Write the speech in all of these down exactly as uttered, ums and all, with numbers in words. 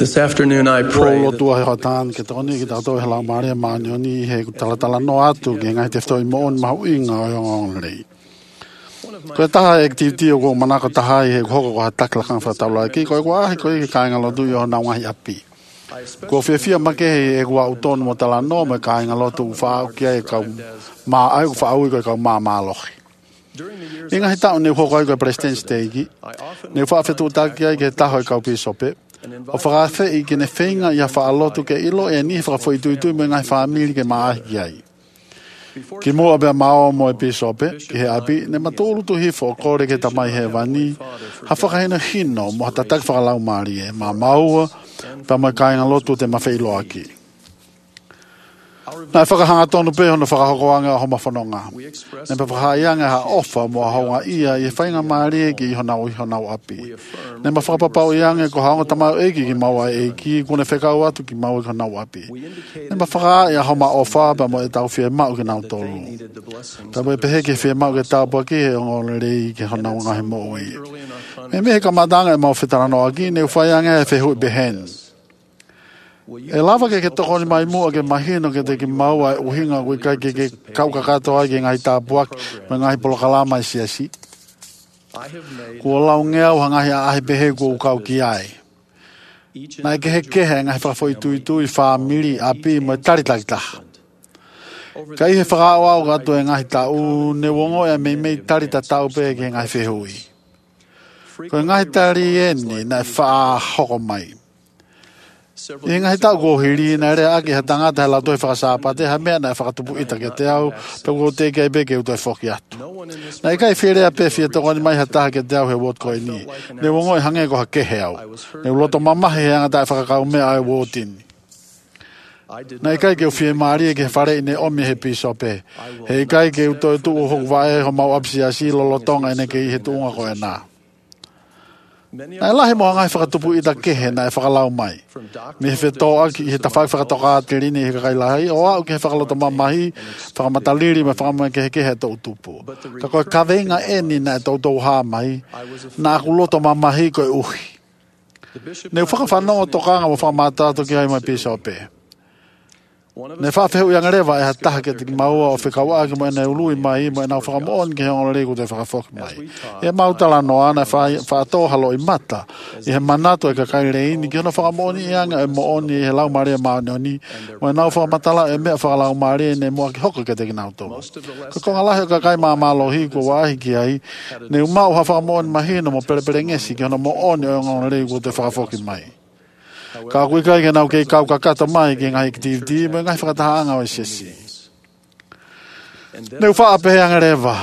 This afternoon I pray Lo that tua he hatan ke toni ke tato he la mare ma ni he tala tala no atu ke ngai te ftoi mo on ma uinga o ngong le. Ko taha activity o mana ko taha he ko ko hatak la kan fa tala ki ko ko ai ko ke ka ngalo du yo na ngai api. Ko fe fia ma ke e wa uton mo tala no me ka ngalo tu fa ke ka ma ai fa au ko ka ma ma lo. Inga hita ne ko ko ko president stage. Ne fa fe tu ta ke ke ta ho ka pi sope. O whakawhi i kene whenga i a whaalotu ke ilo e ni whakawhi tui tui me ngai whaamiri ke maahi ki ai. Ki mua bea mao mo e pisope, ki he api, ne matulu tu hifo kore ke tamai he wani, ha whakahena hino mo hata tak whakalau maari e, ma maua, pa mai kainga lotu te mawhi ilo aki. Nai whakahanga tonu pe hono whakahokoanga homa whanonga. Ne pa whakaianga ha ofa mo haunga ia i whainga maari e ki i honau i honau api. Ne ma whakapapau ianga ko haunga tamau eki ki maua eki, kune whekau atu ki maua i honau api. Ne ma whakaia homa ofa pa mo e tau whia mau ki nau tolu. Pa mo e pehe ki whia mau ke tau pa ki he ngole rei ki honau ngahi mo ui. Me mehe ka matanga e mau whetarano aki, ne whaianga e whehu i behen. E lava ke ke toko ni mai mua ke mahino ke te ki maua e uhinga kui kai ke ke kauka katoa ke ngai tāpuak me ngai polokalama i siasi. Kua lau ngeau hangahi a ahi pehe kua ukau ki ai. Nai ke he kehe ngai whakafoi tui tui whaamiri api mo tari taki taha. Kai he whakao au gato e ngai tau ne wongo e mei mei tari ta tau pe ke ngai whehui. Ko ngai tari eni nai wha hoko mai. I ngai tau ko hiri na re aki ha tangata he lau toi whakasapa te ha mea na e whakatupu ita ke te au pe ko te kei pe ke utoi whoki atu. Na i kai whire a pe whia toko ni mai ha taha ke te au he wot koe ni. Ne wongo e hange ko ha kehe au. Ne uloto mamahi he anga tae whakakau mea ai wotini. Na i kai ke whie maari e ke whare i ne omi he piso pe. He i kai ke utoi tu o hoku vae ho mau apsi a si lolotonga ene ke i he tuunga koe nā. Na e lahi moa ngai whakatupu i ta kehe na e whakalau mai. Mi he whetoa ki he tawhai whakatoka te rini he kakai lahi, o au ke he whakalota mamahi, whakamataliri me whakamai ke he kehe tau tupu. Ka koe kawenga e ni na e tau tau haa mai, na aku loto mamahi koe uhi. Ne whakawhanonga tokanga mo whakamatato ki hai mai piso pe. Ne whawhehu i angarewa e ha taha ke te maua o whikawa ki mo ene ului mai mo ena whakamoon ki he onga reiku te whakafoki mai. E mautala noa na whaatohalo i mata i he manato e ka kaireini ki hona whakamooni i anga e mooni i he lau maria maonioni mo ena whakamatala e mea whakalau maria ne mua ki hoko ke te ki nautoa. Ka konga lahi o ka kai maa malo hi ko wahi ki ai ne umau ha whakamooni mahino mo pere pere ngesi ki hona mooni o onga reiku te whakafoki mai. Ka kui kai ke nau kei kau ka kata mai ke ngai activity me ngai whakataanga o sesi. Neu wha apehe anga rewa.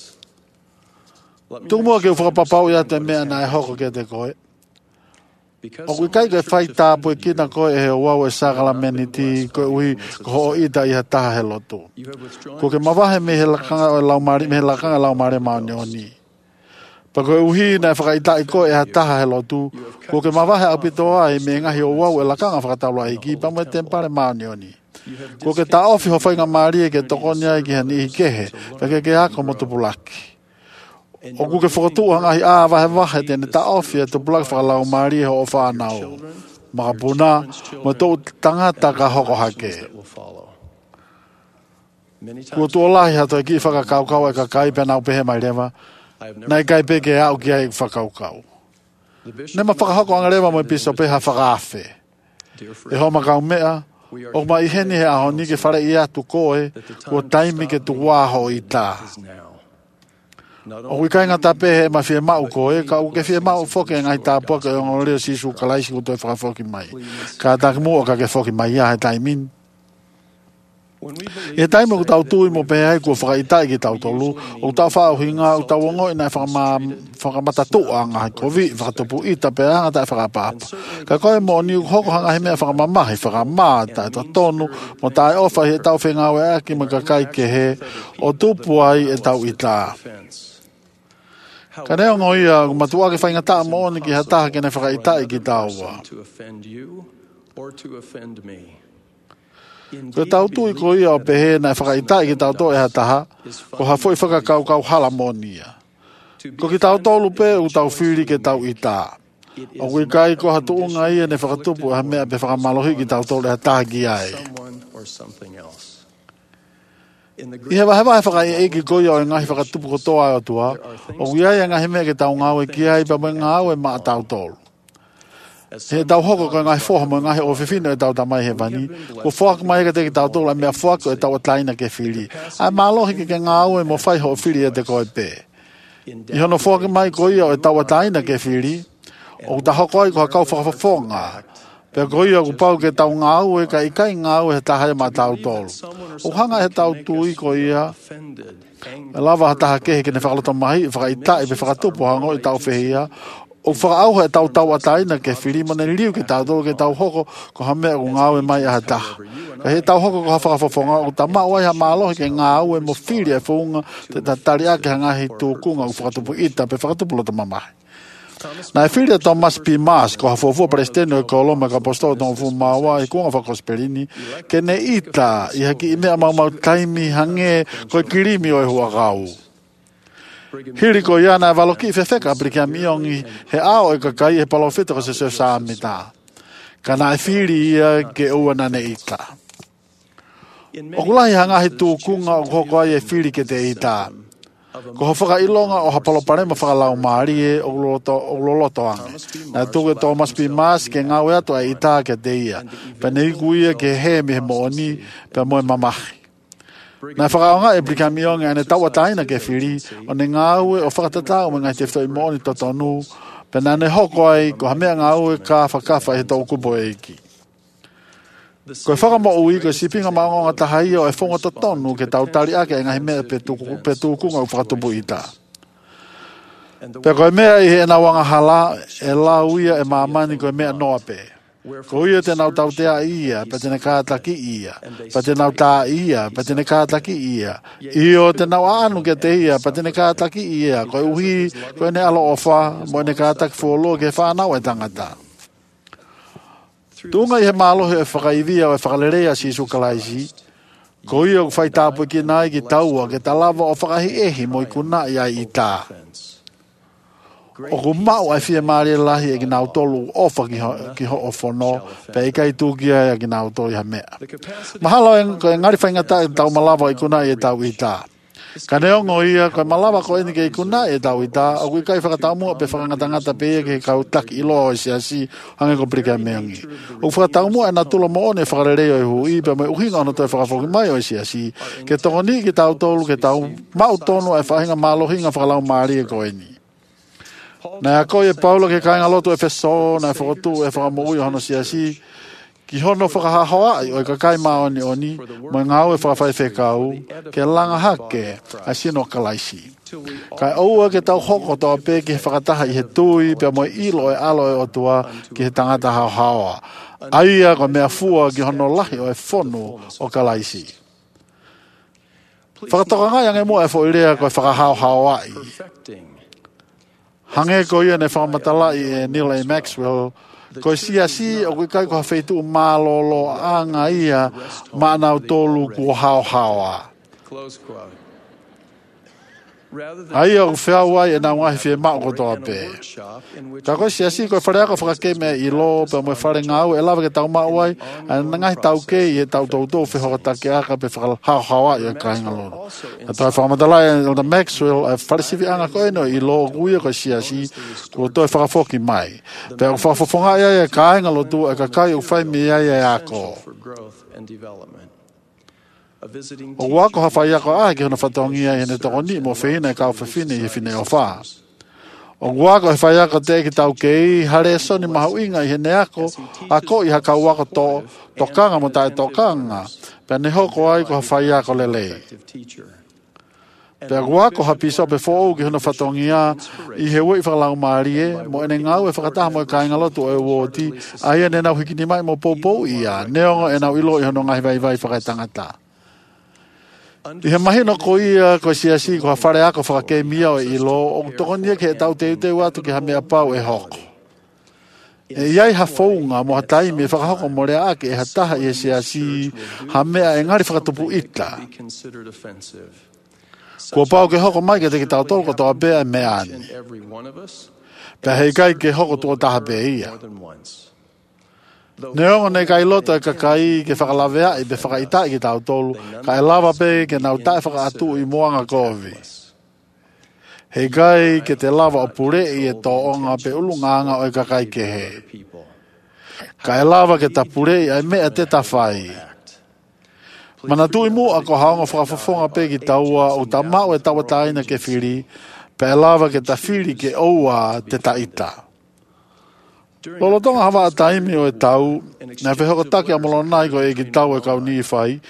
Tuk mua ke u whakapapau ia te mea na e hoko ke te koe. O kui kai ke whai tāpu e kina koe e he wau e sakala meniti koe ui ko ho ita i ha taha he lotu. Ko ke mawahe me he lakanga o laumari, me he lakanga laumari maoni o ni. Pa koe uhi na e whakaita i koe e ha taha he lotu, ko ke mawahe au pito ai me ngahi o wau e lakanga whakataula i ki, pa mo e tempare maoni oni. Ko ke ta ofi ho whainga maari e ke tokoni ai ki hani i kehe, pa ke ke ako mo tupulaki. O ku ke whakatu hangahi a wahe wahe tene ta ofi e tupulaki whakalau maari e ho o whanau. Makapuna, mo tau tangata ka hoko hake. Kua tuolahi hato e ki whakakaukau e ka kai penau pehe mai rewa, nai kai peke au ki ai whakaukau. Ne ma whakahoko anga rewa mo i piso peha whakaafe. E ho makau mea, o ma i heni he aho ni ke whare i atu koe, kua taimi ke tu waho i tā. O kui kai ngata pehe ma fie mau koe, ka u ke fie mau whoke ngai tā poke o ngā leo sisu kalaisi ku toi whakafoki mai. Ka tak mua ka ke whoki mai ia he taimin. E taimo ku tau tui mo pehe kua whakaitai ki tau tolu, o tau whao hinga, o tau ongo ina whakamatatua ngā kovi, whakatupu ita pehe hanga tai whakapapa. Ka koe mo ni hoko hanga he mea whakamamahi, whakamata, e ta tonu, mo tai ofa he tau whengawe aki ma ka kai ke he, o tupu ai e tau ita. Ka reo ngoia, matua ke whaingata mo ni ki hataha kene whakaitai ki taua. Ko tau tui ko ia o pehe na whakaitai ki tau to e hataha, ko hafoi whakakau kau hala monia. Ko ki tau tolu pe u tau whiri ke tau ita. O kui kai ko hatu unga ia ne whakatupu ha mea pe whakamalohi ki tau tole ha tāki ai. I hewa hewa he whakai eiki koia o e ngahi whakatupu ko toa o tua, o kui ai ngahi mea ke tau ngāwe ki ai pa mea ngāwe maa tau tolu. He tau hoko ko ngahi whoha mo ngahi o whiwhino e tau tamai he wani, ko whoaka mai ke te ki tau tolu a mea whoaka e tau ataina ke whiri. Ai mālohi ke ke ngāwe mo whai ho whiri e te koe pē. I hono whoaka mai koia o e tau ataina ke whiri, o ta hoko ai ko kau whakawhawhonga. Pea koia ku pau ke tau ngāwe ka ikai ngāwe he tahai ma tau tolu. O hanga he tau tui koia, e lava ha taha kehe ke ne whakalota mahi, whakaitai pe whakatupu hango i tau whehia, o whakaauha e tau tau ataina ke whiri mo ne liu ke tau tolu ke tau hoko ko ha mea ku ngāwe mai a taha. Ka he tau hoko ko ha whakawhawhonga, o ta mawai ha mālohi ke ngāwe mo whiri e whunga te ta tari ake hangahi tūkunga u whakatupu ita pe whakatupu lota mamahi. Na e whiri a Thomas P. Mas ko ha fofua palestino e koloma ka posto tong fu mawa i kunga whakosperini ke ne ita i haki i mea mau mau taimi hange ko kirimi o e hua kau. Hiri ko iana e waloki i whewheka aprika miongi he ao e kakai he palofita ko se se saamita. Ka na e whiri ia ke uana ne ita. O kulahi hanga he tūkunga o koko ai e whiri ke te ita. Ko ha whakailonga o ha paloparema whakalau maari e o loloto anga. Na tuke Thomas P. Mas ke ngāwe atu a ita ke te ia. Pa nei kuia ke he me he mooni pa moe mamahi. Na whakaonga e plika mionga ane tau ataina ke whiri o ne ngāwe o whakatatau me ngai te whtoi mooni totonu pa nane hoko ai ko ha mea ngāwe ka whakafa he tau kupo eiki. Ko whakamo ui ko sipinga maonga tahai o e whonga totonu ke tau tari ake e ngahi mea pe tūkunga u whakatupu ita. Pe koe mea i he nawanga hala e la uia e maamani koe mea noa pe. Ko ia te nau tau tea ia, pa tene kātaki ia, pa te nau tā ia, pa tene kātaki ia. I o te nau anu ke te ia, pa tene kātaki ia, koe uhi, koe ne alo ofa, mo ne kātaki fuolo ke whanau e tangata. Tunga i he mālohi e whakaivia o e whakalerea si sukalaisi, ko ia ku whai tāpu ki nai ki taua ke talawa o whakahi ehi mo i kuna i ai i tā. O ku mau ai whia maare lahi e ki nau tolu ofa ki ho, ki ho o whono, pe i kai tūkia e ki nau tolu i ha mea. Mahalo e, ko e ngari whaingata e tau malawa i kuna i e tau i tā. Ka neongo ia, ko e malawa ko eni ke i kuna i e tau i tā, o kui kai whakataumua pe whakangatangata pe e ke kau taki ilo o si asi hange ko prika meongi. O whakataumua e na tulo mo one whakarereo i hui, pe me uhinga ono toi whakafoki mai o si asi, ke tokoni ki tau tolu, ke tau mau tono e whahinga malohinga whakalau maari e ko eni. Na a koe Paulo ke kainga lotu e wheso, na e whakotu e whakamui o hono si asi, ki hono whakahahoa o e kakai maoni oni, mo e ngau e whakawhai whekau, ke langa hake a sino kalaisi. Kai oua ke tau hoko toa pe ki he whakataha i he tui, pe mo e ilo e alo e otua ki he tangata hauhawa. Aia ko mea fua ki hono lahi o e whonu o kalaisi. Whakatoka ngai ange mua e fo irea ko e whakahauhawa i. Hange ko ia ne whakamatala i e Neil A. Maxwell, ko si asi o kui kai ko hawheitu u mālolo anga ia maanau tolu ku hao hawa. Aia o whiawai e nā ngahi whie mao ko toa pē. Ka koe si asi koe whareako whakakeme i lo pe mo e whare ngau e lawa ke tau mauai a ngahi tau ke i e tau tau tau whihoka take aka pe whakal hao hawa i e kainga loro. A toi whakamatala e Elder Maxwell e whare siwi anga koe no i lo kuia koe si asi ko toi whakafoki mai. Pe o whakafofonga ia e kainga lo tu e kakai u whai mi ia e ako. O wako hawhai ako a ki hona whatongia i hene tokoni mo whina e kau whiwhine i whine o wha. O wako he whai ako te ki tau kei hare soni mahu inga i hene ako ako i haka wako to tokanga mo tae tokanga pe ne hoko ai ko hawhai ako lelei. Pe wako ha piso pe fōu ki hona whatongia i he wei whakalau maarie mo ene ngau e whakataha mo e kainga lotu e wōti a ia ne nau hikini mai mo pōpou ia neongo e nau ilo i hono ngahi vai vai whakaitangata. I he mahi no ko ia ko si asi ko whare ako whakake mia o ilo o tokonia ke tau te te watu ki ha mea pau e hoko. E iai ha whaunga mo ha taimi e whakahoko mo rea ake e ha taha i e si asi ha mea e ngari whakatupu ita. Kua pau ke hoko mai ke te ki tau tolko toa bea e mea ani. pe hei kai ke hoko tua taha pe ia. Neongo nei kai lota ka kai ke whakalavea i pe whakaitai ki tau tolu, ka e lava pe ke nau tae whakaatu i moanga kovi. Hei kai ke te lava o pure i e tō onga pe ulunganga o e ka kai ke he. Ka e lava ke ta pure i ai mea te ta whai. Mana tui mua ko haonga whakafofonga pe ki taua o ta mau e tawa taina ke whiri, pe e lava ke ta whiri ke oua te taita. Lolo tonga hawa a taimi o e tau, na whehoko take a molonai ko e ki tau e kau ni whai,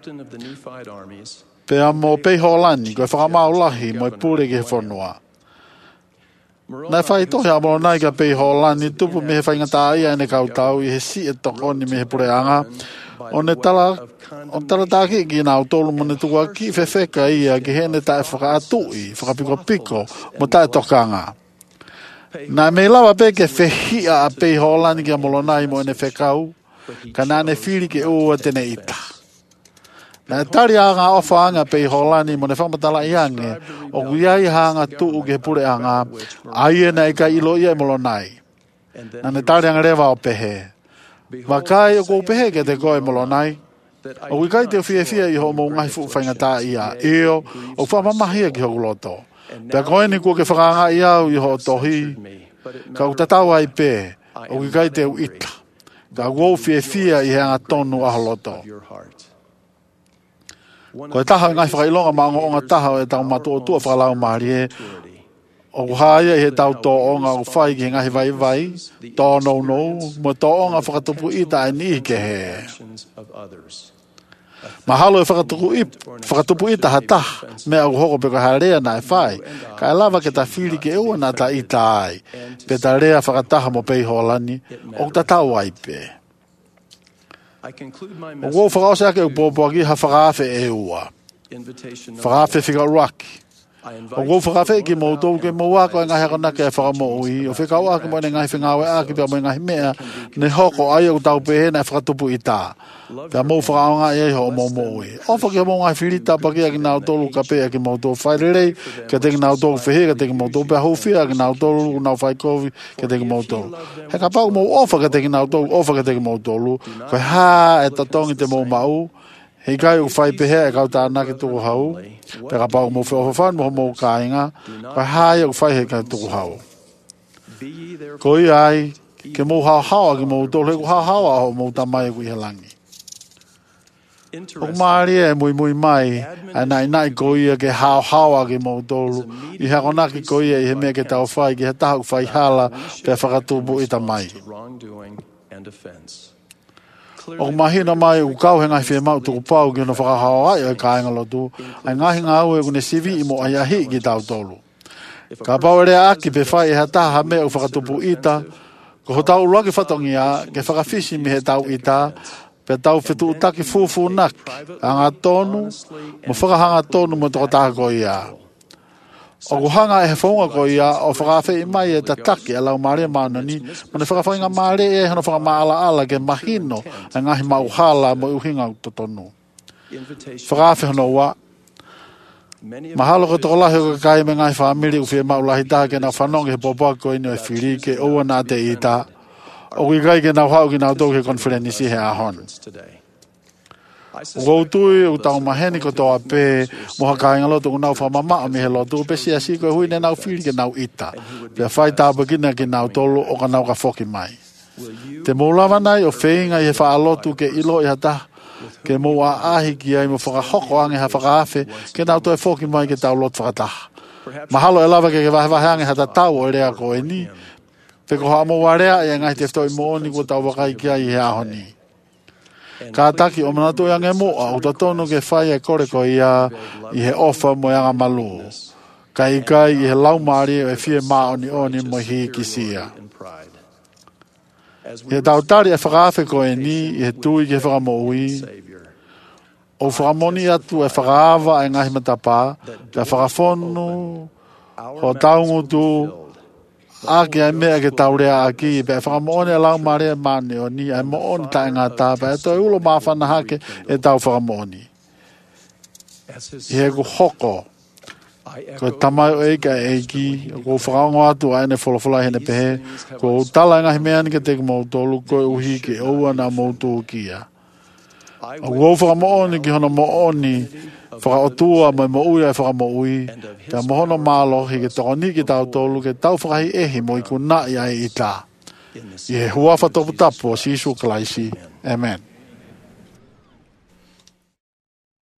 pe a mo pei holani ko e whakamau lahi mo e pure ki he whanua. Na whai tohi a molonai ka pei holani tupu me he whaingata ia ene kau tau i he si e tokoni me he pure anga, o ne tala, o tala tāki ki nā utolu mo ne tukua ki whewheka ia ki hene tae whakaatui, whakapiko piko, mo tae tokanga. Nā me lawa pe ke whehia a pei holani ki a molonai mo ene whekau, ka nā ne whiri ke ua tene ita. Nā e tari a ngā ofa anga pei holani mo ne whamatala i ange, o kuiai hanga tuu ke pure anga, ai e na e ka ilo ia e molonai. Nā ne tari anga rewa o pehe. Wakai o kou pehe ke te koe molonai, o kui kai te whia whia i ho mo ngai fu whaingata ia, eo, o whamamahia ki hoku loto. Pea koe ni kua ke whakanga i au i ho tohi, ka utatau ai pē, o ki kai te u ita, ka wou fie fia i heanga tonu aholoto. Ko e taha ngai whakailonga ma onga taha e tau matu o tua whakalau marie, o haia i he tau tō onga o whai ki ngai vai vai, tō nou nou, mo tō onga whakatupu ita e ni ke he. Mahalo e whakatupu i, whakatupu ita hata, me au hoko pe ka harea na e whai, ka e lava ke ta whiri ke ua na ta ita ai, pe ta rea whakataha mo pei holani, o ta tau ai pe. O wou whakaose ake u pōpōki ha whakaafe e ua, whakaafe whika raki. O wou whakawhi ki mou tōu ke mou ako e ngahi akona ke e whakamou i, o whikau ake mo e ngahi whingawe ake pia mo e ngahi mea, ne hoko ai au tau pehe na e whakatupu i tā. Pia mou whakaonga i ho mou mou i. O whaki mou ngahi whirita paki a ki nao tolu ka pea ki mou tōu whairerei, ke te ki nao tolu whihe, ke te ki mou tōu pia houwhia, ki nao tolu, nao whaikovi, ke te ki mou tolu. He ka pau mou ofa ke te ki nao tolu, ofa ke te ki mou tolu, koe hā e tatongi te mou mau, hei kai u whai pehe e kau tāna ke tuku hau, pe ka pau mou whiawhawhan mo mou kāinga, kai hai u whai he kai tuku hau. Ko i ai, ke mou hao hawa ki mou tolu, he ku hao hawa ho mou tamai ku i he langi. O maari e mui mui mai, a nai nai ko ia ke hao hawa ki mou tolu, i hako naki ko ia i he mea ke tau whai, ki he tahu whai hala, pe whakatupu i tamai. O mahina mai u kau he ngai whi mau tuku pau ki no whakahao ai o e kāinga lotu, ai ngahi ngā ue kune sivi i mo ai ahi ki tau tolu. Ka pau rea aki pe whai e ha taha mea u whakatupu ita, ko ho tau uruaki whatongi a, ke whakawhisi mi he tau ita, pe tau whitu utaki fufu nak, a ngā tonu, mo whakahanga tonu mo toko taha ko ia. O kuhanga e he whaunga ko ia, o whakawhi i mai e ta taki a lau maare maunani, mo ne whakawhainga maare e hana whakamaala ala ke mahino, a ngahi mau hala mo uhinga utotonu. Whakawhi hana ua, mahalo ko toko lahi o ka kai me ngai whamiri u whie mau lahi tā ke nau whanongi he popoa ko ino e whiri ke ua nā te ita, o kui kai ke nau hau ki nau tau ke konferenisi he ahon. O tui o tau maheni ko toa pe moha kāinga loto ko nau whamama o mi he loto pe si asi ko hui ne nau whiri ke nau ita, pe whai tāpakina ke nau tolu o ka nau ka whoki mai. Te moulawa nai o wheinga i he whaalotu ke ilo i hata, ke mou a ahi ki ai mo whakahoko ange ha whakaafe, ke nau toi whoki mai ke tau lot whakataha. Mahalo e lava ke ke wahewahe ange hata tau o rea ko e ni, pe ko haa mou a rea e ngai te whtoi mo oni ko tau wakai ki ai he ahoni. Ka taki o manatu e ange moa, o tatonu ke whai e kore ko ia i he ofa mo e anga malu. Ka i kai i he laumari e fie maoni oni mo hi kisia. He tautari e whakaafe ko e ni, i he tui ke whakamoui. O whakamoni atu e whakaava e ngahi matapa, te whakafonu, ho taungutu, aki ai mea ke taurea aki, pe whakamooni e lau maare e mani o ni, ai mooni tae ngā tāpa, e toi ulo mawhana hake e tau whakamooni. I he ku hoko, Ko tamai o e ka e ki, ko whakaongo atu a ene wholawhala hene pehe, ko tala ngahi mea ni ke te mo tolu ko e uhi ke oua na moutu kia. O ko whakamooni ki hono mooni, whakaotua mai mo ui ai whakamo ui, ka mohono malo hi ke tokoni ki tau tolu ke tau whakahi ehi mo i ku na i ai i tā. I he hua whatopu tapu o Sisu Kalaisi. Amen.